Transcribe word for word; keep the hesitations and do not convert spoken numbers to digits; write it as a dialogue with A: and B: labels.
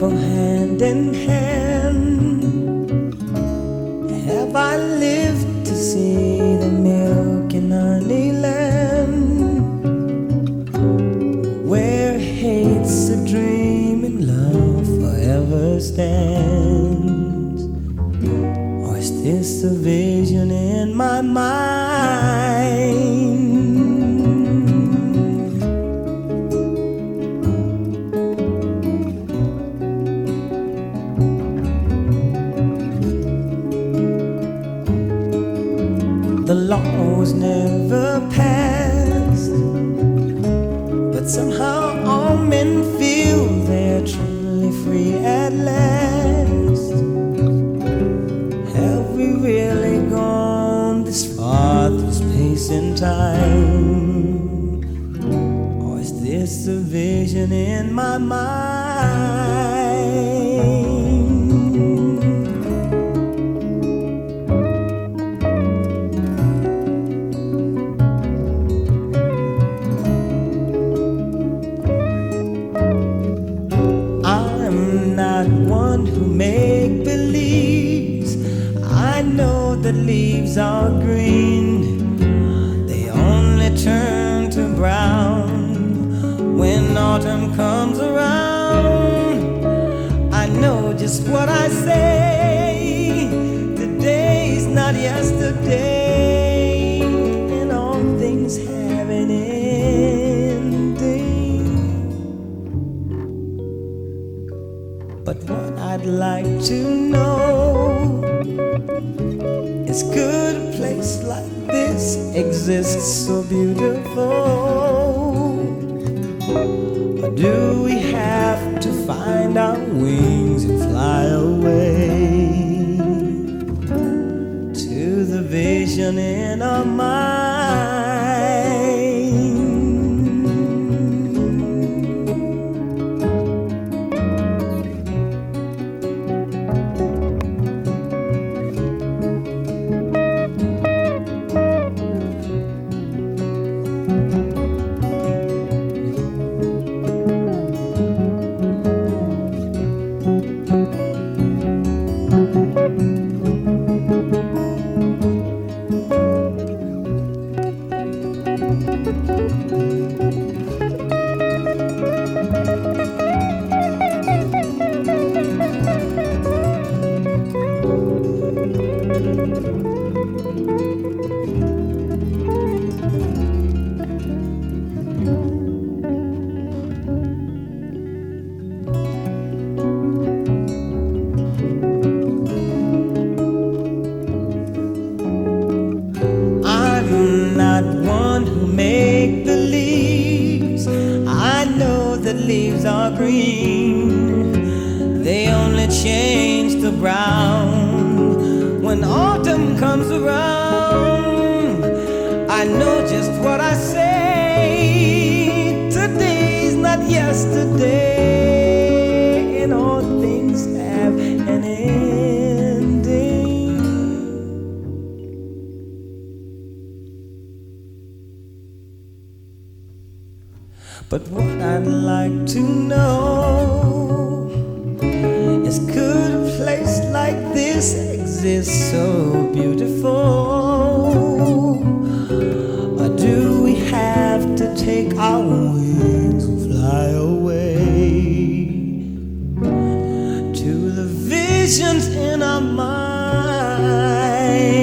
A: couple hand in hand. Have I lived to see the milk and honey land, where hate's a dream and love forever stands? Or is this a vision in my mind? The law was never passed, but somehow all men feel they're truly free at last. Have we really gone this far through space and time? Or is this a vision in my mind? One who make believes. I know that leaves are green, they only turn to brown when autumn comes around. I know just what I say, today's not yesterday, and all things have an ending. But what I'd like to know is, could a place like this exist so beautiful? Or do we have to find our wings and fly away to the vision in our mind? Leaves are green, they only change to brown when autumn comes around. I know just what I say, today's not yesterday, and all things have an ending. But what I'd like to know is, could a place like this exist so beautiful? Or do we have to take our wings and fly away to the visions in our mind?